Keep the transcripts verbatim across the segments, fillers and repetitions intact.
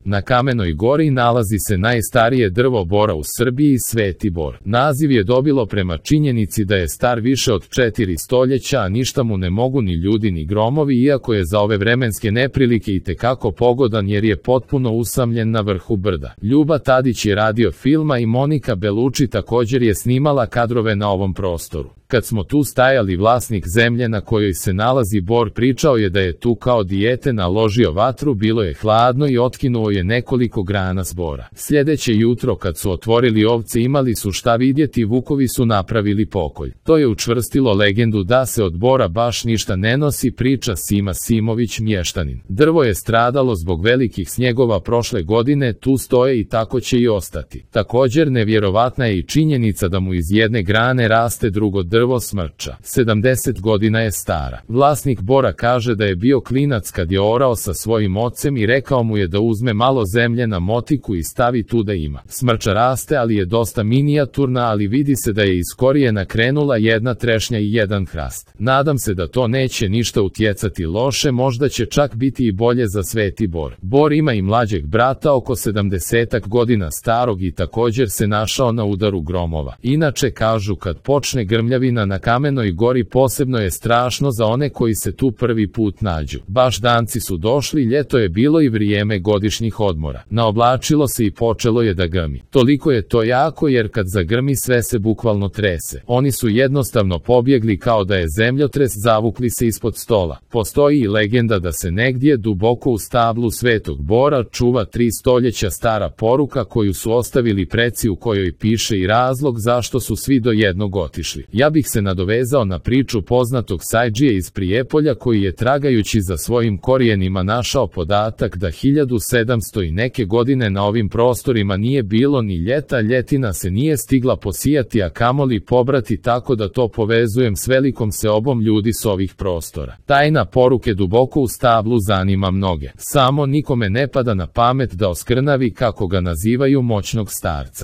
Na Kamenoj gori nalazi se najstarije drvo bora u Srbiji, Sveti bor. Naziv je dobilo prema činjenici da je star više od četiri stoljeća, a ništa mu ne mogu ni ljudi ni gromovi, iako je za ove vremenske neprilike itekako pogodan jer je potpuno usamljen na vrhu brda. Ljuba Tadić je radio filma i Monika Beluči također je snimala kadrove na ovom prostoru. Kad smo tu stajali, vlasnik zemlje na kojoj se nalazi bor pričao je da je tu kao dijete naložio vatru, bilo je hladno i otkinuo je nekoliko grana s bora. Sljedeće jutro kad su otvorili ovce imali su šta vidjeti, vukovi su napravili pokolj. To je učvrstilo legendu da se od bora baš ništa ne nosi, priča Sima Simović, mještanin. Drvo je stradalo zbog velikih snjegova prošle godine, tu stoje i tako će i ostati. Također nevjerovatna je i činjenica da mu iz jedne grane raste drugo drvo. Drvo smrča. sedamdeset godina je stara. Vlasnik bora kaže da je bio klinac kad je orao sa svojim ocem i rekao mu je da uzme malo zemlje na motiku i stavi tu da ima. Smrča raste, ali je dosta minijaturna, ali vidi se da je iz korijena krenula jedna trešnja i jedan hrast. Nadam se da to neće ništa utjecati loše, možda će čak biti i bolje za Sveti bor. Bor ima i mlađeg brata oko sedamdesetak godina starog i također se našao na udaru gromova. Inače kažu kad počne grmljavina na Kamenoj gori posebno je strašno za one koji se tu prvi put nađu. Baš danci su došli, ljeto je bilo i vrijeme godišnjih odmora. Naoblačilo se i počelo je da grmi. Toliko je to jako jer kad zagrmi sve se bukvalno trese. Oni su jednostavno pobjegli kao da je zemljotres, zavukli se ispod stola. Postoji i legenda da se negdje duboko u stablu Svetog bora čuva tri stoljeća stara poruka koju su ostavili preci, u kojoj piše i razlog zašto su svi do jednog otišli. Ja bih se nadovezao na priču poznatog sajdžije iz Prijepolja koji je tragajući za svojim korijenima našao podatak da hiljadu sedamsto i neke godine na ovim prostorima nije bilo ni ljeta, ljetina se nije stigla posijati, a kamoli pobrati, tako da to povezujem s velikom seobom ljudi s ovih prostora. Tajna poruke duboko u stablu zanima mnoge. Samo nikome ne pada na pamet da oskrnavi, kako ga nazivaju, moćnog starca.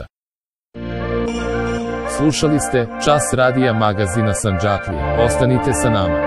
Slušali ste Čas radija magazina Sandžaklija. Ostanite sa nama.